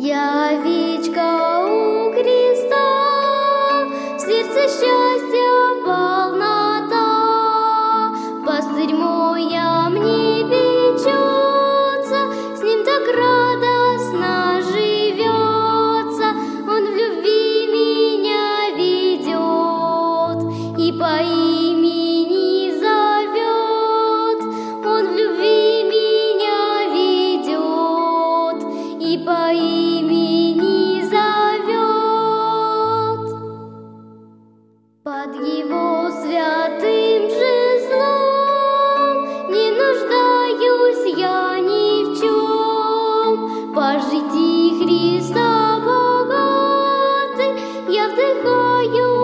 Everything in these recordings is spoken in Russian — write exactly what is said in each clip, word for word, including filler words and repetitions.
Я овечка у креста, в сердце счастья полнота. Пастырь мой о мне печется, с ним так радостно живется. Он в любви меня ведет и по имени зовет. Он в любви меня ведет и по имени зовет. Под его святым жезлом не нуждаюсь я ни в чем. Пожити Христа богаты, я вдыхаю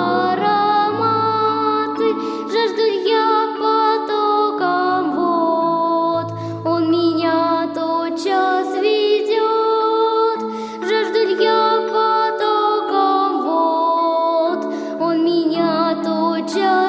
ароматы. Жажду я потоком вод, он меня тотчас ведет. Жажду я потоком вод, он меня тотчас